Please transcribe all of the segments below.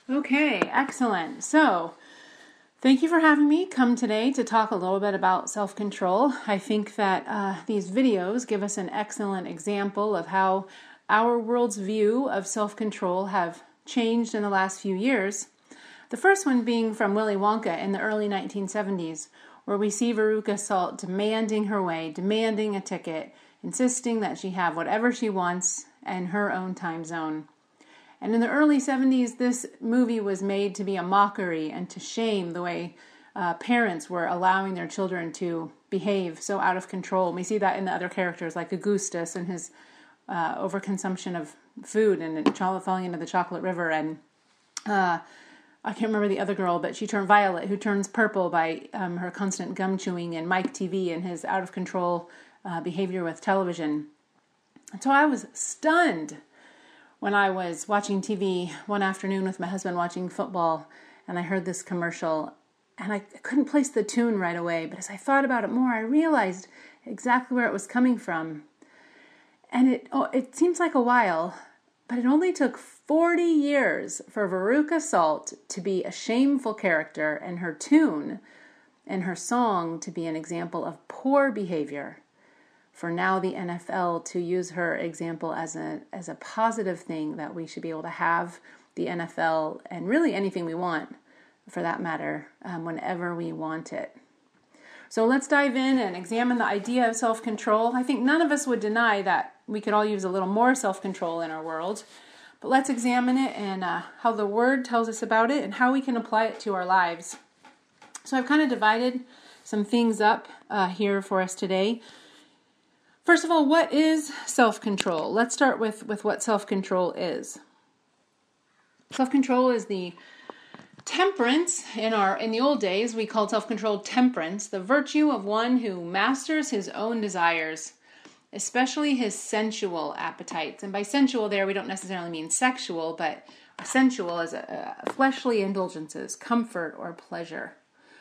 Okay, excellent. So, thank you for having me come today to talk a little bit about self-control. I think that these videos give us an excellent example of how our world's view of self-control have changed in the last few years. The first one being from Willy Wonka in the early 1970s, where we see Veruca Salt demanding her way, demanding a ticket, insisting that she have whatever she wants in her own time zone. And in the early 70s, this movie was made to be a mockery and to shame the way parents were allowing their children to behave so out of control. We see that in the other characters, like Augustus and his overconsumption of food and falling into the chocolate river. And I can't remember the other girl, but she turned Violet, who turns purple by her constant gum chewing, and Mike TV and his out of control behavior with television. And so I was stunned when I was watching TV one afternoon with my husband watching football, and I heard this commercial, and I couldn't place the tune right away, but as I thought about it more, I realized exactly where it was coming from. And it seems like a while, but it only took 40 years for Veruca Salt to be a shameful character, and her tune and her song to be an example of poor behavior, for now the NFL to use her example as a positive thing, that we should be able to have the NFL and really anything we want, for that matter, whenever we want it. So let's dive in and examine the idea of self-control. I think none of us would deny that we could all use a little more self-control in our world, but let's examine it and how the Word tells us about it and how we can apply it to our lives. So I've kind of divided some things up here for us today. First of all, what is self-control? Let's start with what self-control is. Self-control is the temperance. In the old days, we called self-control temperance, the virtue of one who masters his own desires, especially his sensual appetites. And by sensual there, we don't necessarily mean sexual, but sensual as fleshly indulgences, comfort or pleasure.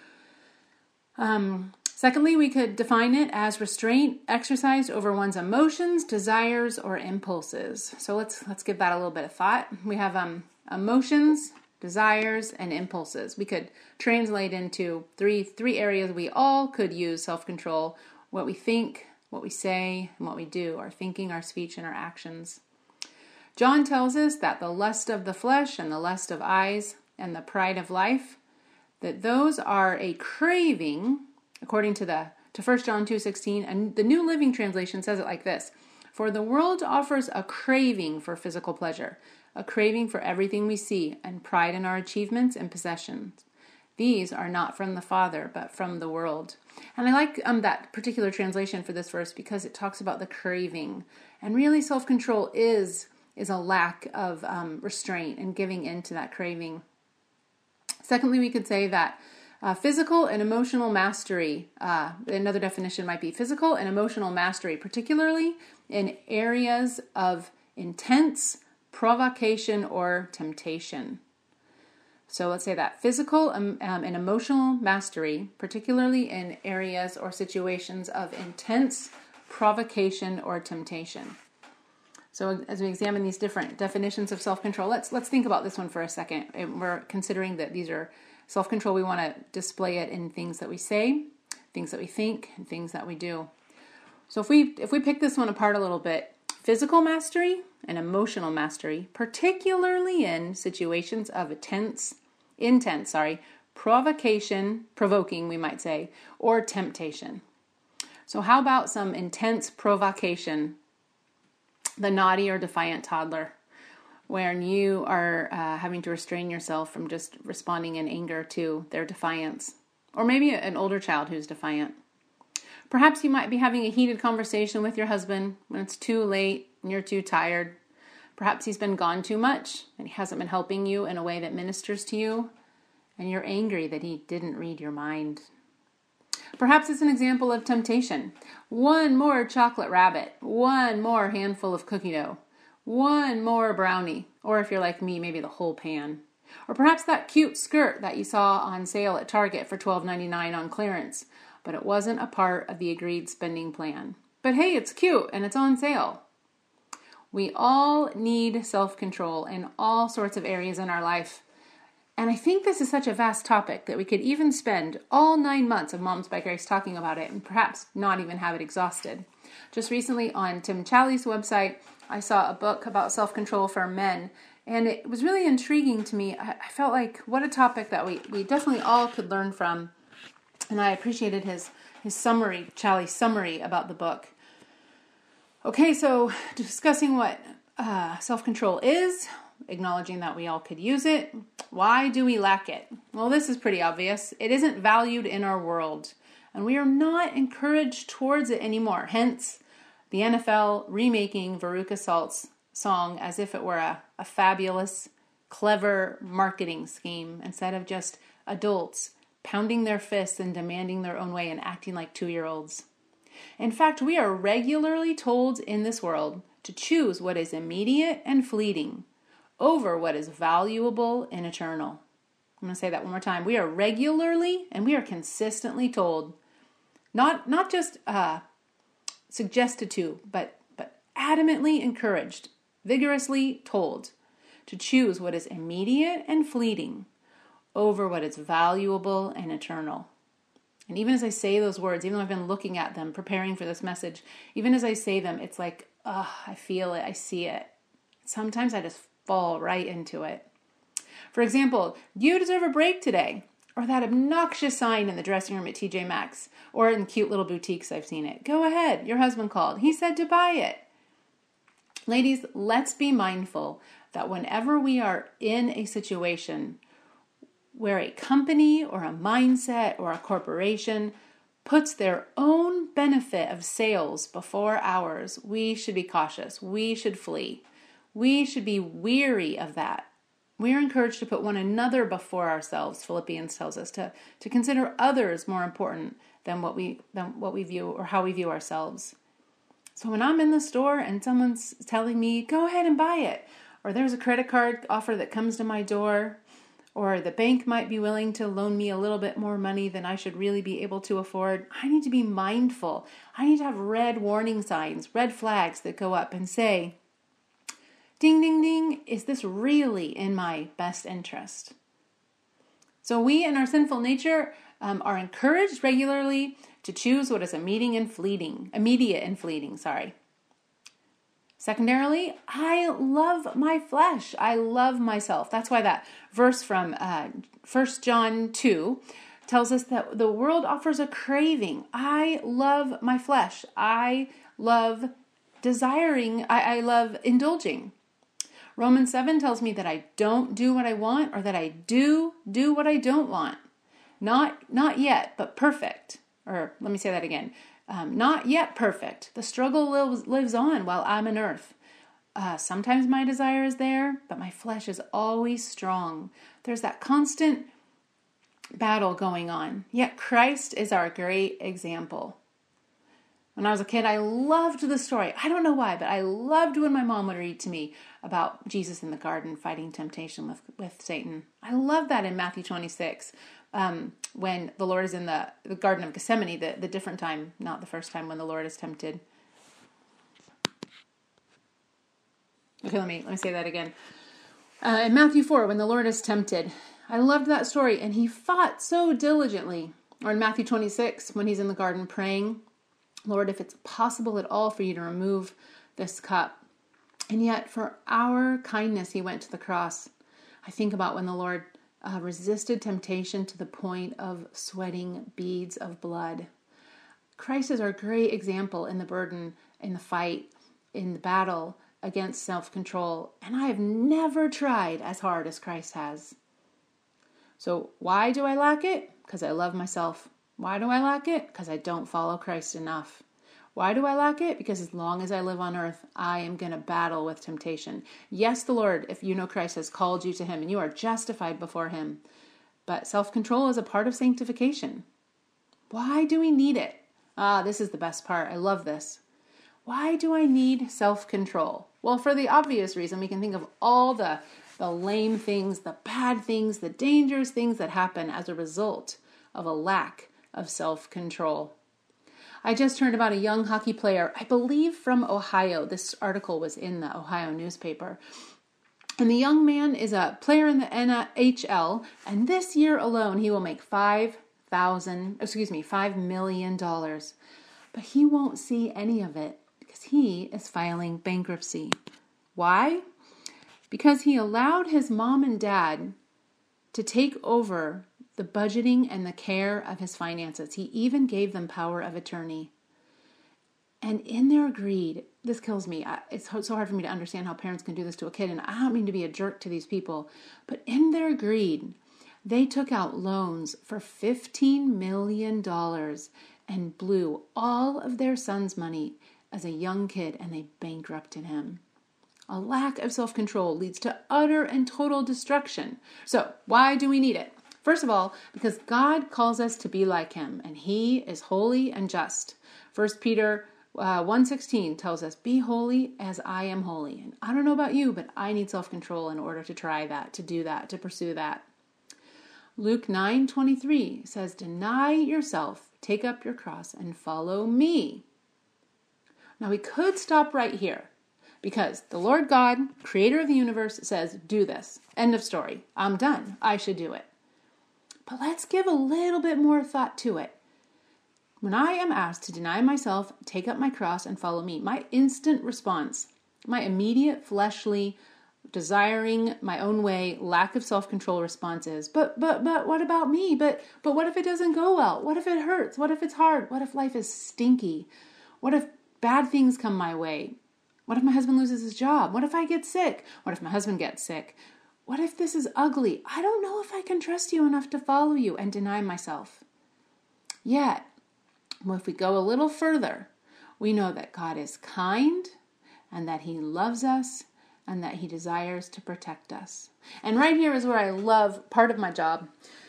Secondly, we could define it as restraint exercised over one's emotions, desires, or impulses. So let's give that a little bit of thought. We have emotions, desires, and impulses. We could translate into three areas we all could use self-control: what we think, what we say, and what we do, our thinking, our speech, and our actions. John tells us that the lust of the flesh and the lust of eyes and the pride of life, that those are a craving, according to 1 John 2:16, and the New Living Translation says it like this: for the world offers a craving for physical pleasure, a craving for everything we see, and pride in our achievements and possessions. These are not from the Father, but from the world. And I like that particular translation for this verse because it talks about the craving. And really self-control is a lack of restraint and giving in to that craving. Secondly, we could say that physical and emotional mastery, another definition might be physical and emotional mastery, particularly in areas of intense provocation or temptation. So let's say that physical and emotional mastery, particularly in areas or situations of intense provocation or temptation. So as we examine these different definitions of self-control, let's think about this one for a second. We're considering that these are self-control. We want to display it in things that we say, things that we think, and things that we do. So if we pick this one apart a little bit, physical mastery and emotional mastery, particularly in situations of provoking, we might say, or temptation. So how about some intense provocation? The naughty or defiant toddler, when you are having to restrain yourself from just responding in anger to their defiance. Or maybe an older child who's defiant. Perhaps you might be having a heated conversation with your husband when it's too late and you're too tired. Perhaps he's been gone too much and he hasn't been helping you in a way that ministers to you, and you're angry that he didn't read your mind. Perhaps it's an example of temptation. One more chocolate rabbit, one more handful of cookie dough, one more brownie, or if you're like me, maybe the whole pan. Or perhaps that cute skirt that you saw on sale at Target for $12.99 on clearance, but it wasn't a part of the agreed spending plan. But hey, it's cute and it's on sale. We all need self-control in all sorts of areas in our life. And I think this is such a vast topic that we could even spend all 9 months of Moms by Grace talking about it and perhaps not even have it exhausted. Just recently on Tim Challies' website, I saw a book about self-control for men, and it was really intriguing to me. I felt like what a topic that we definitely all could learn from, and I appreciated his summary, Challies' summary about the book. Okay, so discussing what self-control is, acknowledging that we all could use it. Why do we lack it? Well, this is pretty obvious. It isn't valued in our world, and we are not encouraged towards it anymore. Hence, the NFL remaking Veruca Salt's song as if it were a fabulous, clever marketing scheme instead of just adults pounding their fists and demanding their own way and acting like 2-year-olds. In fact, we are regularly told in this world to choose what is immediate and fleeting over what is valuable and eternal. I'm going to say that one more time. We are regularly and we are consistently told, not just suggested to, but adamantly encouraged, vigorously told to choose what is immediate and fleeting over what is valuable and eternal. And even as I say those words, even though I've been looking at them, preparing for this message, even as I say them, it's like, I feel it, I see it. Sometimes I just fall right into it. For example, you deserve a break today. Or that obnoxious sign in the dressing room at TJ Maxx. Or in cute little boutiques, I've seen it. Go ahead, your husband called. He said to buy it. Ladies, let's be mindful that whenever we are in a situation where a company or a mindset or a corporation puts their own benefit of sales before ours, we should be cautious. We should flee. We should be weary of that. We are encouraged to put one another before ourselves, Philippians tells us, to consider others more important than what we view or how we view ourselves. So when I'm in the store and someone's telling me, go ahead and buy it, or there's a credit card offer that comes to my door, or the bank might be willing to loan me a little bit more money than I should really be able to afford, I need to be mindful. I need to have red warning signs, red flags that go up and say, ding, ding, ding, is this really in my best interest? So we in our sinful nature are encouraged regularly to choose what is immediate and fleeting. Secondarily, I love my flesh. I love myself. That's why that verse from 1 John 2 tells us that the world offers a craving. I love my flesh. I love desiring. I love indulging. Romans 7 tells me that I don't do what I want, or that I do what I don't want. Not yet, but perfect. Or let me say that again. Not yet perfect. The struggle lives on while I'm on earth. Sometimes my desire is there, but my flesh is always strong. There's that constant battle going on. Yet Christ is our great example. When I was a kid, I loved the story. I don't know why, but I loved when my mom would read to me about Jesus in the garden fighting temptation with Satan. I love that in Matthew 26, when the Lord is in the Garden of Gethsemane, the different time, not the first time when the Lord is tempted. Okay, let me say that again. In Matthew 4, when the Lord is tempted, I loved that story, and he fought so diligently. Or in Matthew 26, when he's in the garden praying, Lord, if it's possible at all for you to remove this cup. And yet for our kindness, he went to the cross. I think about when the Lord resisted temptation to the point of sweating beads of blood. Christ is our great example in the burden, in the fight, in the battle against self-control. And I have never tried as hard as Christ has. So why do I lack it? Because I love myself. Why do I lack it? Because I don't follow Christ enough. Why do I lack it? Because as long as I live on earth, I am going to battle with temptation. Yes, the Lord, if you know Christ, has called you to him and you are justified before him. But self-control is a part of sanctification. Why do we need it? This is the best part. I love this. Why do I need self-control? Well, for the obvious reason, we can think of all the lame things, the bad things, the dangerous things that happen as a result of a lack of self-control. I just heard about a young hockey player, I believe from Ohio. This article was in the Ohio newspaper. And the young man is a player in the NHL, and this year alone he will make $5 million. But he won't see any of it because he is filing bankruptcy. Why? Because he allowed his mom and dad to take over the budgeting and the care of his finances. He even gave them power of attorney. And in their greed, this kills me. It's so hard for me to understand how parents can do this to a kid. And I don't mean to be a jerk to these people. But in their greed, they took out loans for $15 million and blew all of their son's money as a young kid, and they bankrupted him. A lack of self-control leads to utter and total destruction. So why do we need it? First of all, because God calls us to be like him, and he is holy and just. 1 Peter 1:16 tells us, be holy as I am holy. And I don't know about you, but I need self-control in order to try that, to do that, to pursue that. Luke 9:23 says, deny yourself, take up your cross, and follow me. Now we could stop right here because the Lord God, creator of the universe, says, do this. End of story. I'm done. I should do it. But let's give a little bit more thought to it. When I am asked to deny myself, take up my cross, and follow me, my instant response, my immediate fleshly, desiring my own way, lack of self-control response is, but what about me? But what if it doesn't go well? What if it hurts? What if it's hard? What if life is stinky? What if bad things come my way? What if my husband loses his job? What if I get sick? What if my husband gets sick? What if this is ugly? I don't know if I can trust you enough to follow you, and deny myself. Yet, if we go a little further, we know that God is kind and that he loves us and that he desires to protect us. And right here is where I love part of my job.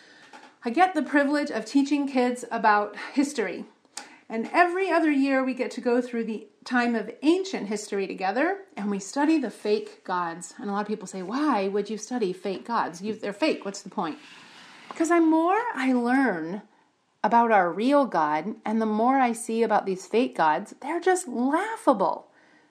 I get the privilege of teaching kids about history. And every other year we get to go through the time of ancient history together, and we study the fake gods. And a lot of people say, why would you study fake gods? They're fake. What's the point? Because the more I learn about our real God, and the more I see about these fake gods, they're just laughable.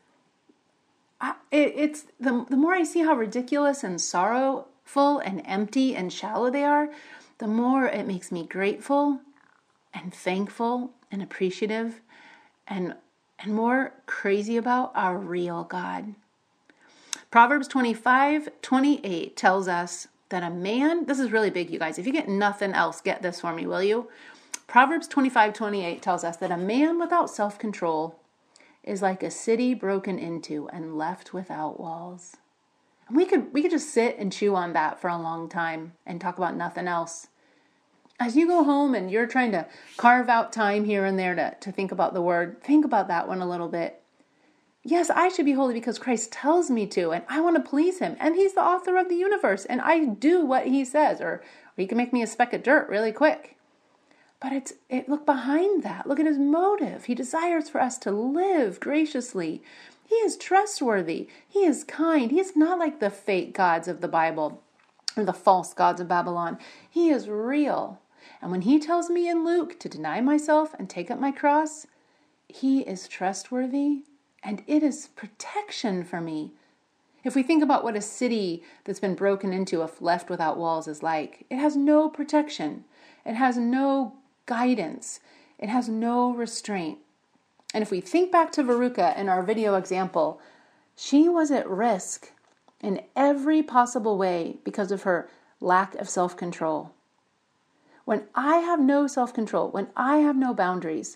The more I see how ridiculous and sorrowful and empty and shallow they are, the more it makes me grateful and thankful and appreciative and more crazy about our real God. Proverbs 25:28 tells us that a man, this is really big, you guys. If you get nothing else, get this for me, will you? Proverbs 25:28 tells us that a man without self-control is like a city broken into and left without walls. And we could just sit and chew on that for a long time and talk about nothing else. As you go home and you're trying to carve out time here and there to think about the word, think about that one a little bit. Yes, I should be holy because Christ tells me to, and I want to please him. And he's the author of the universe, and I do what he says, or he can make me a speck of dirt really quick. But look behind that. Look at his motive. He desires for us to live graciously. He is trustworthy. He is kind. He is not like the fake gods of the Bible or the false gods of Babylon. He is real. And when he tells me in Luke to deny myself and take up my cross, he is trustworthy, and it is protection for me. If we think about what a city that's been broken into, if left without walls, is like, it has no protection. It has no guidance. It has no restraint. And if we think back to Veruca in our video example, she was at risk in every possible way because of her lack of self-control. When I have no self-control, when I have no boundaries,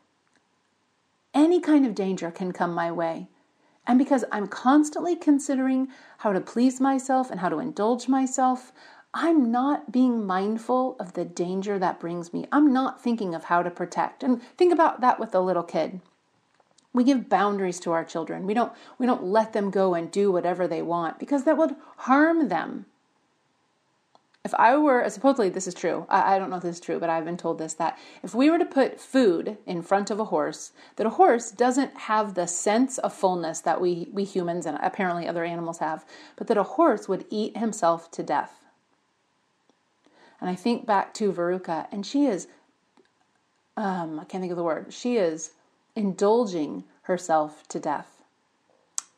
any kind of danger can come my way. And because I'm constantly considering how to please myself and how to indulge myself, I'm not being mindful of the danger that brings me. I'm not thinking of how to protect. And think about that with a little kid. We give boundaries to our children. We don't let them go and do whatever they want because that would harm them. If I were, supposedly this is true, I don't know if this is true, but I've been told this, that if we were to put food in front of a horse, that a horse doesn't have the sense of fullness that we humans and apparently other animals have, but that a horse would eat himself to death. And I think back to Veruca, and she is, I can't think of the word, she is indulging herself to death.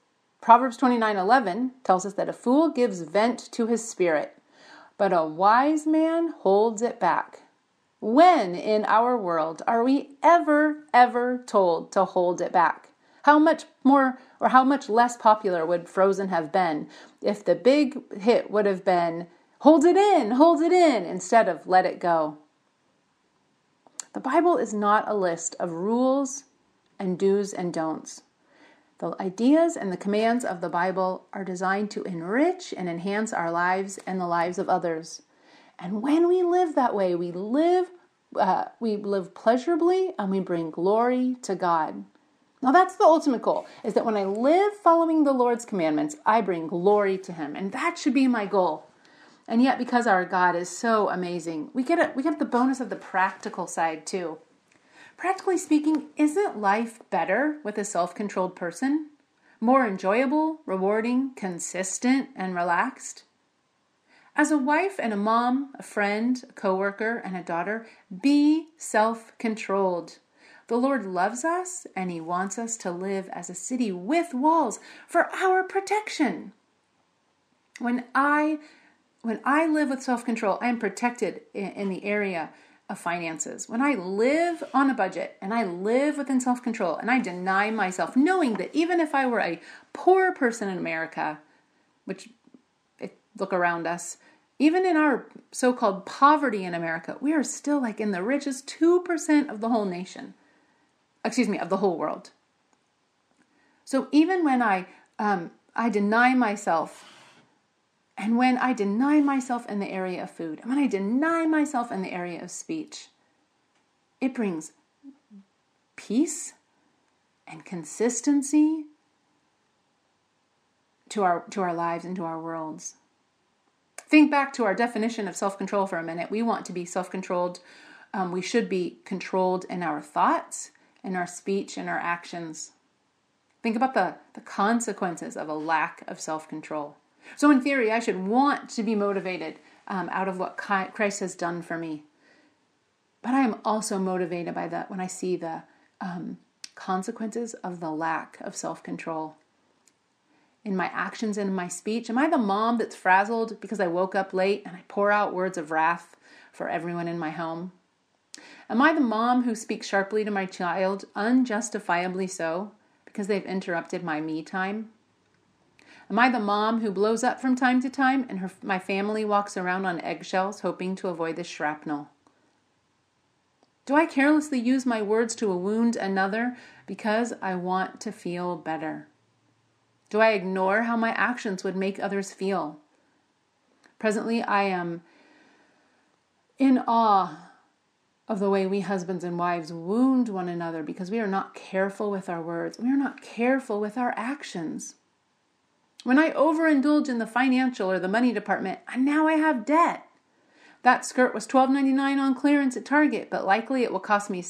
Proverbs 29:11 tells us that a fool gives vent to his spirit, but a wise man holds it back. When in our world are we ever told to hold it back? How much more or how much less popular would Frozen have been if the big hit would have been hold it in, instead of let it go? The Bible is not a list of rules and do's and don'ts. The ideas and the commands of the Bible are designed to enrich and enhance our lives and the lives of others. And when we live that way, we live pleasurably and we bring glory to God. Now that's the ultimate goal, is that when I live following the Lord's commandments, I bring glory to Him. And that should be my goal. And yet, because our God is so amazing, we get the bonus of the practical side too. Practically speaking, isn't life better with a self-controlled person? More enjoyable, rewarding, consistent, and relaxed? As a wife and a mom, a friend, a coworker, and a daughter, be self-controlled. The Lord loves us, and He wants us to live as a city with walls for our protection. When I live with self-control, I am protected in the area of finances. When I live on a budget and I live within self-control and I deny myself, knowing that even if I were a poor person in America, which, look around us, even in our so-called poverty in America, we are still like in the richest 2% of the whole nation. Of the whole world. So even when I deny myself, and when I deny myself in the area of food, and when I deny myself in the area of speech, it brings peace and consistency to our lives and to our worlds. Think back to our definition of self-control for a minute. We want to be self-controlled. We should be controlled in our thoughts, in our speech, and our actions. Think about the consequences of a lack of self-control. So in theory, I should want to be motivated out of what Christ has done for me. But I am also motivated by that when I see the consequences of the lack of self-control. In my actions and in my speech, am I the mom that's frazzled because I woke up late and I pour out words of wrath for everyone in my home? Am I the mom who speaks sharply to my child, unjustifiably so, because they've interrupted my me time? Am I the mom who blows up from time to time and my family walks around on eggshells hoping to avoid the shrapnel? Do I carelessly use my words to wound another because I want to feel better? Do I ignore how my actions would make others feel? Presently, I am in awe of the way we husbands and wives wound one another because we are not careful with our words. We are not careful with our actions. When I overindulge in the financial or the money department, now I have debt. That skirt was $12.99 on clearance at Target, but likely it will cost me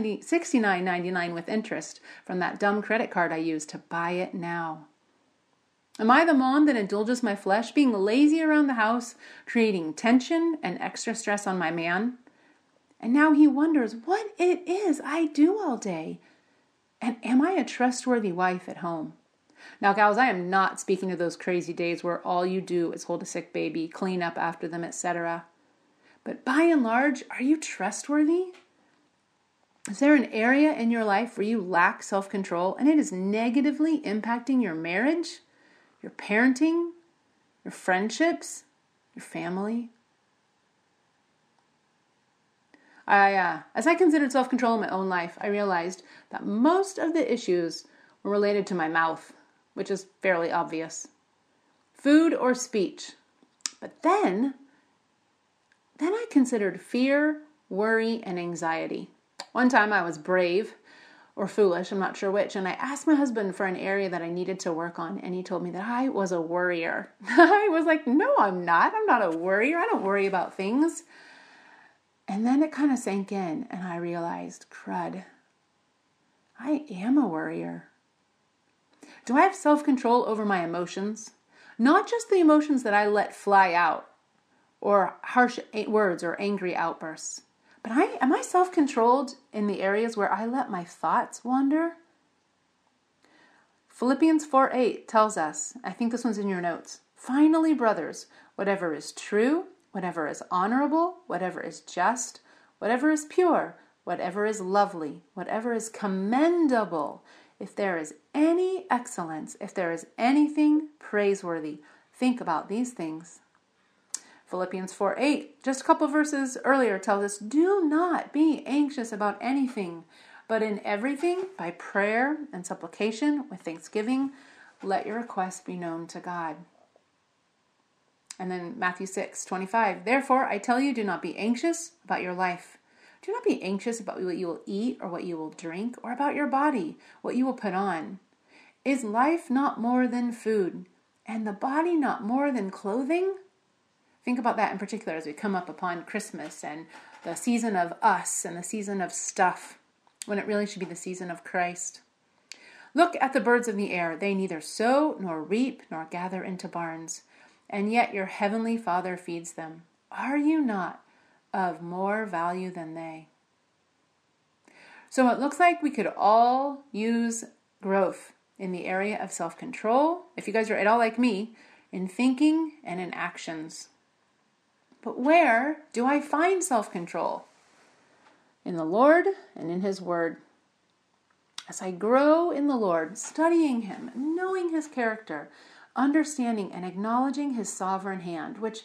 $69.99 with interest from that dumb credit card I used to buy it now. Am I the mom that indulges my flesh, being lazy around the house, creating tension and extra stress on my man? And now he wonders what it is I do all day. And am I a trustworthy wife at home? Now, gals, I am not speaking of those crazy days where all you do is hold a sick baby, clean up after them, etc. But by and large, are you trustworthy? Is there an area in your life where you lack self-control and it is negatively impacting your marriage, your parenting, your friendships, your family? As I considered self-control in my own life, I realized that most of the issues were related to my mouth, which is fairly obvious. Food or speech. But then I considered fear, worry, and anxiety. One time I was brave or foolish, I'm not sure which, and I asked my husband for an area that I needed to work on, and he told me that I was a worrier. I was like, no, I'm not. I'm not a worrier. I don't worry about things. And then it kind of sank in, and I realized, crud, I am a worrier. Do I have self-control over my emotions? Not just the emotions that I let fly out, or harsh words or angry outbursts, but am I self-controlled in the areas where I let my thoughts wander? Philippians 4:8 tells us, I think this one's in your notes, finally, brothers, whatever is true, whatever is honorable, whatever is just, whatever is pure, whatever is lovely, whatever is commendable, if there is any excellence, if there is anything praiseworthy, think about these things. Philippians 4:8, just a couple verses earlier, tells us, do not be anxious about anything, but in everything, by prayer and supplication, with thanksgiving, let your requests be known to God. And then Matthew 6:25, therefore, I tell you, do not be anxious about your life. Do not be anxious about what you will eat or what you will drink, or about your body, what you will put on. Is life not more than food, and the body not more than clothing? Think about that in particular as we come up upon Christmas and the season of us and the season of stuff, when it really should be the season of Christ. Look at the birds of the air. They neither sow nor reap nor gather into barns, and yet your heavenly Father feeds them. Are you not of more value than they? So it looks like we could all use growth in the area of self-control, if you guys are at all like me, in thinking and in actions. But where do I find self-control? In the Lord and in His Word. As I grow in the Lord, studying Him, knowing His character, understanding and acknowledging His sovereign hand, which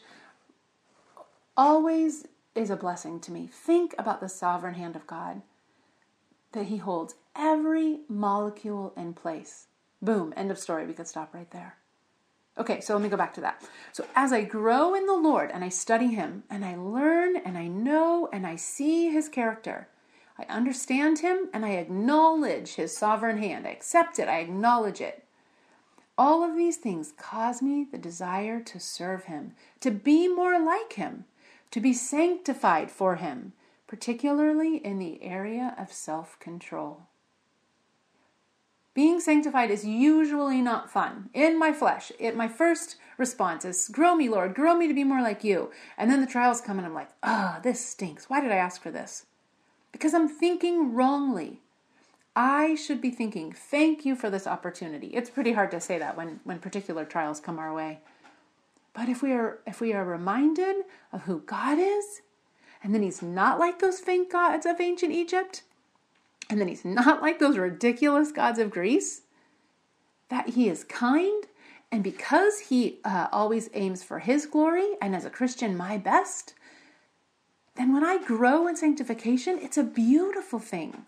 always is a blessing to me. Think about the sovereign hand of God, that He holds every molecule in place. Boom, end of story. We could stop right there. Okay, so let me go back to that. So as I grow in the Lord and I study Him and I learn and I know and I see His character, I understand Him and I acknowledge His sovereign hand. I accept it. I acknowledge it. All of these things cause me the desire to serve Him, to be more like Him, to be sanctified for Him, particularly in the area of self-control. Being sanctified is usually not fun. In my flesh, my first response is, grow me, Lord, grow me to be more like you. And then the trials come and I'm like, this stinks. Why did I ask for this? Because I'm thinking wrongly. I should be thinking, thank you for this opportunity. It's pretty hard to say that when particular trials come our way. But if we are reminded of who God is, and then He's not like those fake gods of ancient Egypt, and then He's not like those ridiculous gods of Greece, that He is kind, and because He always aims for His glory, and as a Christian, my best, then when I grow in sanctification, it's a beautiful thing.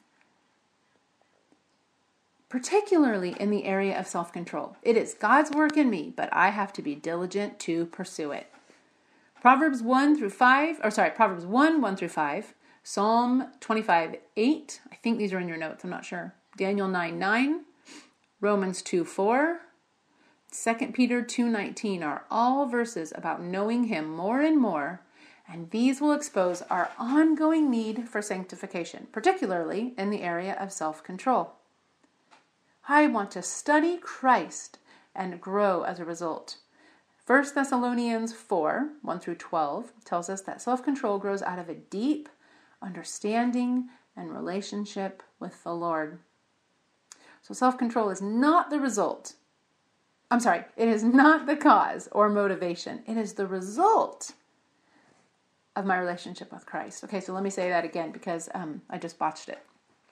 Particularly in the area of self-control. It is God's work in me, but I have to be diligent to pursue it. Proverbs 1 through 5, Proverbs 1 through 5, Psalm 25:8, I think these are in your notes, I'm not sure. Daniel 9:9, Romans 2:4, 2 Peter 2:19 are all verses about knowing Him more and more, and these will expose our ongoing need for sanctification, particularly in the area of self-control. I want to study Christ and grow as a result. 1 Thessalonians 4, 1 through 12 tells us that self-control grows out of a deep understanding and relationship with the Lord. So self-control is not the result. It is not the cause or motivation. It is the result of my relationship with Christ. Okay, so let me say that again because I just botched it.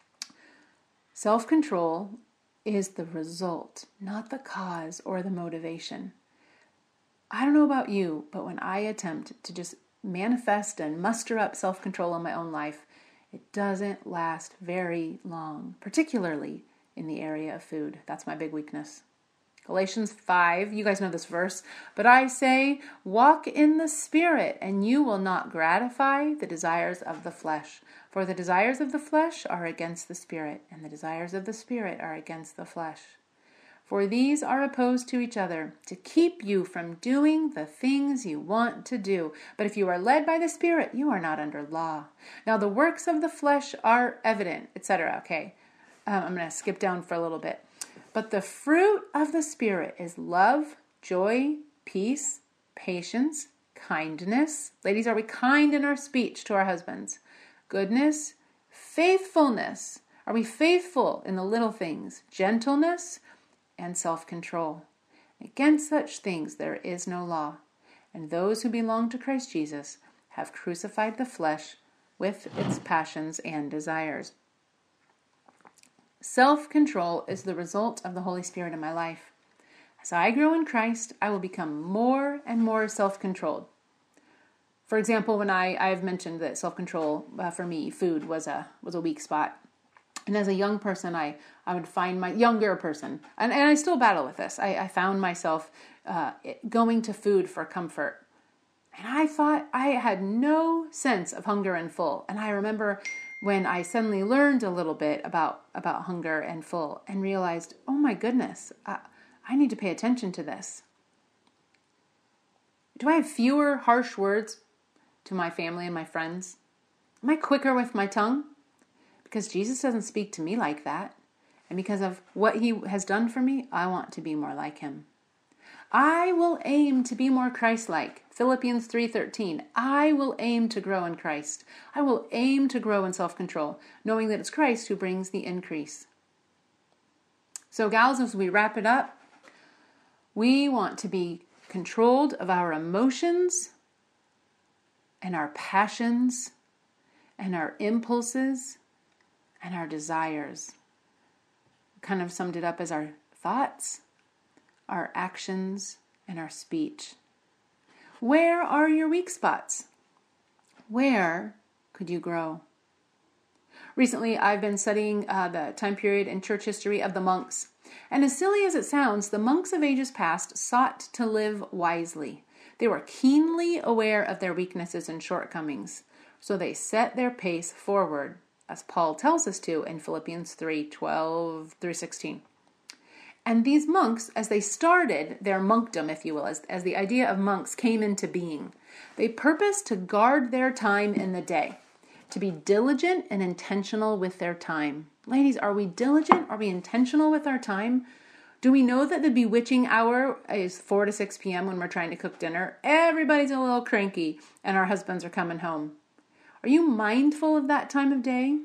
Self-control is the result, not the cause or the motivation. I don't know about you, but when I attempt to just manifest and muster up self-control in my own life, it doesn't last very long, particularly in the area of food. That's my big weakness. Galatians 5, you guys know this verse, but I say, walk in the Spirit, and you will not gratify the desires of the flesh. For the desires of the flesh are against the Spirit, and the desires of the Spirit are against the flesh. For these are opposed to each other, to keep you from doing the things you want to do. But if you are led by the Spirit, you are not under law. Now the works of the flesh are evident, etc. Okay, I'm going to skip down for a little bit. But the fruit of the Spirit is love, joy, peace, patience, kindness. Ladies, are we kind in our speech to our husbands? Goodness, faithfulness. Are we faithful in the little things? Gentleness, and self-control. Against such things there is no law. And those who belong to Christ Jesus have crucified the flesh with its passions and desires. Self-control is the result of the Holy Spirit in my life. As I grow in Christ, I will become more and more self-controlled. For example, when I've mentioned that self-control for me, food was a weak spot. And as a young person, I would find my younger person, and I still battle with this. I found myself going to food for comfort. And I thought I had no sense of hunger and full. And I remember when I suddenly learned a little bit about hunger and full and realized, oh my goodness, I need to pay attention to this. Do I have fewer harsh words to my family and my friends? Am I quicker with my tongue? Because Jesus doesn't speak to me like that. And because of what he has done for me, I want to be more like him. I will aim to be more Christ-like. Philippians 3:13. I will aim to grow in Christ. I will aim to grow in self-control, knowing that it's Christ who brings the increase. So gals, as we wrap it up, we want to be controlled of our emotions and our passions and our impulses and our desires. Kind of summed it up as our thoughts, our actions, and our speech. Where are your weak spots? Where could you grow? Recently, I've been studying the time period in church history of the monks. And as silly as it sounds, the monks of ages past sought to live wisely. They were keenly aware of their weaknesses and shortcomings, so they set their pace forward, as Paul tells us to in Philippians 3:12 through 16. And these monks, as they started their monkdom, if you will, as the idea of monks came into being, they purposed to guard their time in the day, to be diligent and intentional with their time. Ladies, are we diligent? Are we intentional with our time? Do we know that the bewitching hour is 4 to 6 p.m. when we're trying to cook dinner? Everybody's a little cranky and our husbands are coming home. Are you mindful of that time of day?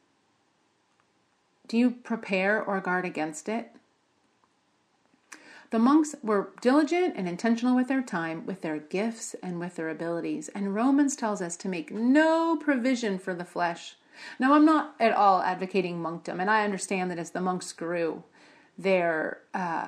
Do you prepare or guard against it? The monks were diligent and intentional with their time, with their gifts, and with their abilities. And Romans tells us to make no provision for the flesh. Now, I'm not at all advocating monkdom, and I understand that as the monks grew, their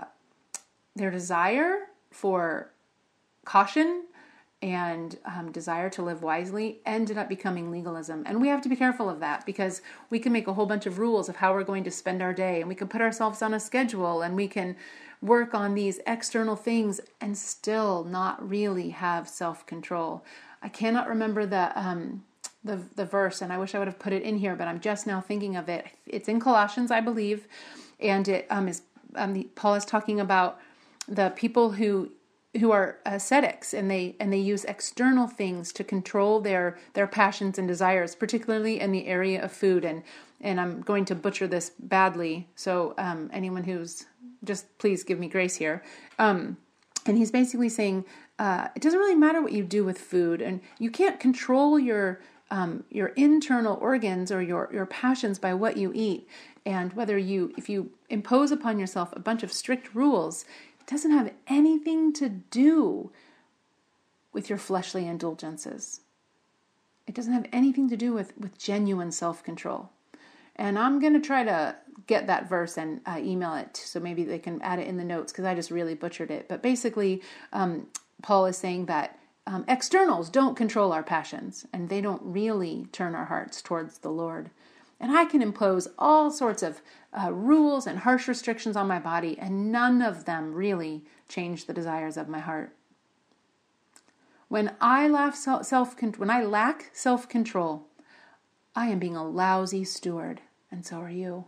desire for caution and desire to live wisely ended up becoming legalism. And we have to be careful of that, because we can make a whole bunch of rules of how we're going to spend our day, and we can put ourselves on a schedule, and we can work on these external things and still not really have self-control. I cannot remember the verse, and I wish I would have put it in here, but I'm just now thinking of it. It's in Colossians, I believe, and it is Paul is talking about the people who are ascetics, and they use external things to control their passions and desires, particularly in the area of food. And I'm going to butcher this badly, so anyone who's just please give me grace here. And he's basically saying it doesn't really matter what you do with food, and you can't control your internal organs or your passions by what you eat. And if you impose upon yourself a bunch of strict rules, it doesn't have anything to do with your fleshly indulgences. It doesn't have anything to do with genuine self-control. And I'm going to try to get that verse and email it so maybe they can add it in the notes, because I just really butchered it. But basically, Paul is saying that externals don't control our passions, and they don't really turn our hearts towards the Lord. And I can impose all sorts of rules and harsh restrictions on my body, and none of them really change the desires of my heart. When I lack self-control, I am being a lousy steward, and so are you.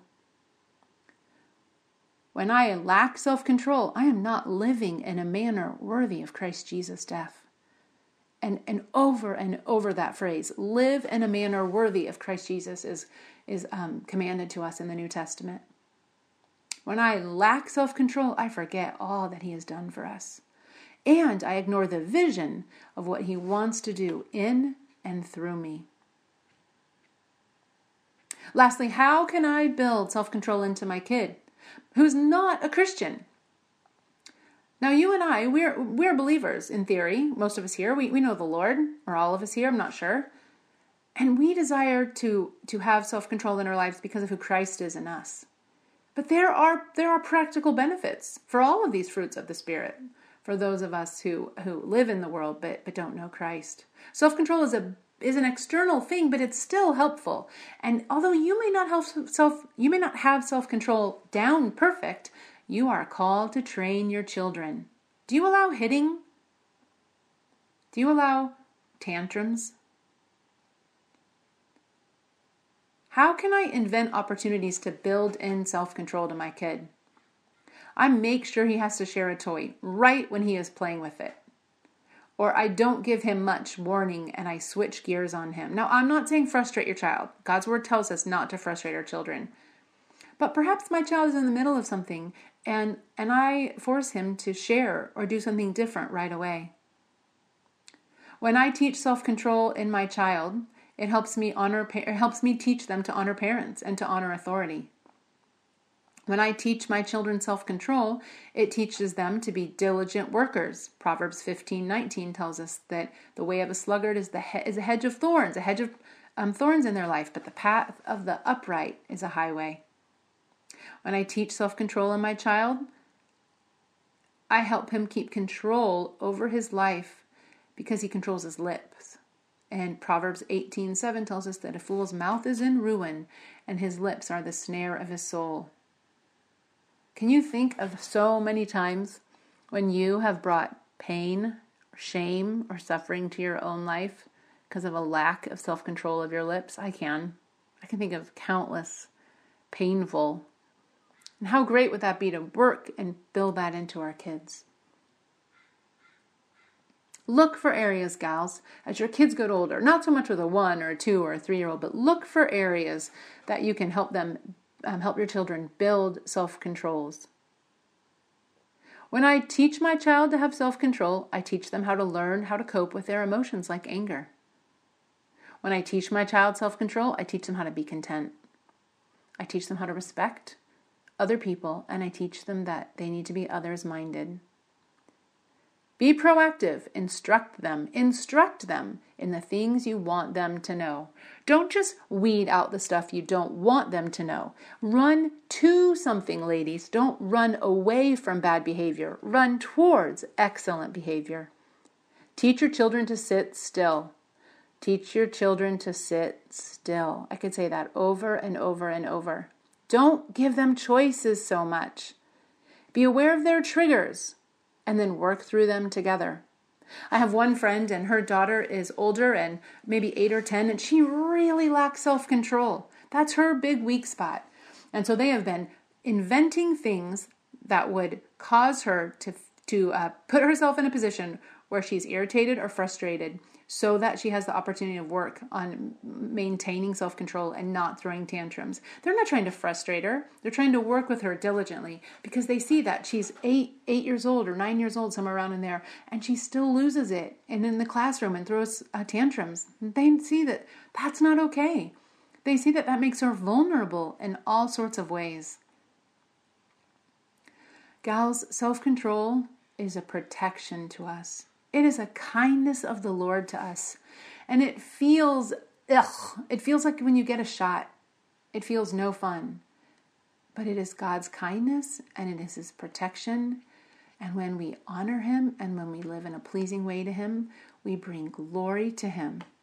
When I lack self-control, I am not living in a manner worthy of Christ Jesus' death. And over that phrase, live in a manner worthy of Christ Jesus, is commanded to us in the New Testament. When I lack self-control, I forget all that he has done for us. And I ignore the vision of what he wants to do in and through me. Lastly, how can I build self-control into my kid who's not a Christian? Now, you and I, we're believers in theory. Most of us here, we know the Lord, or all of us here, I'm not sure. And we desire to have self-control in our lives because of who Christ is in us. But there are practical benefits for all of these fruits of the Spirit for those of us who live in the world but don't know Christ. Self-control is an external thing, but it's still helpful. And although you may not have self-control down perfect, you are called to train your children. Do you allow hitting? Do you allow tantrums? How can I invent opportunities to build in self-control to my kid? I make sure he has to share a toy right when he is playing with it. Or I don't give him much warning and I switch gears on him. Now, I'm not saying frustrate your child. God's word tells us not to frustrate our children. But perhaps my child is in the middle of something and I force him to share or do something different right away. When I teach self-control in my child, it helps me teach them to honor parents and to honor authority. When I teach my children self-control, it teaches them to be diligent workers. Proverbs 15:19 tells us that the way of a sluggard is a hedge of thorns, thorns in their life, but the path of the upright is a highway. When I teach self-control in my child, I help him keep control over his life because he controls his lips. And Proverbs 18:7 tells us that a fool's mouth is in ruin and his lips are the snare of his soul. Can you think of so many times when you have brought pain, or shame, or suffering to your own life because of a lack of self-control of your lips? I can think of countless painful. And how great would that be to work and build that into our kids? Look for areas, gals, as your kids get older, not so much with a 1 or a 2 or a 3-year-old, but look for areas that you can help your children build self-controls. When I teach my child to have self-control, I teach them how to learn how to cope with their emotions like anger. When I teach my child self-control, I teach them how to be content. I teach them how to respect other people, and I teach them that they need to be others-minded. Be proactive. Instruct them in the things you want them to know. Don't just weed out the stuff you don't want them to know. Run to something, ladies. Don't run away from bad behavior. Run towards excellent behavior. Teach your children to sit still. Teach your children to sit still. I could say that over and over and over. Don't give them choices so much. Be aware of their triggers and then work through them together. I have one friend and her daughter is older and maybe 8 or 10 and she really lacks self-control. That's her big weak spot. And so they have been inventing things that would cause her to put herself in a position where she's irritated or frustrated so that she has the opportunity to work on maintaining self-control and not throwing tantrums. They're not trying to frustrate her. They're trying to work with her diligently because they see that she's 8 years old or 9 years old, somewhere around in there, and she still loses it and in the classroom and throws tantrums. They see that that's not okay. They see that makes her vulnerable in all sorts of ways. Gals, self-control is a protection to us. It is a kindness of the Lord to us. And it feels like when you get a shot, it feels no fun. But it is God's kindness and it is His protection. And when we honor Him and when we live in a pleasing way to Him, we bring glory to Him.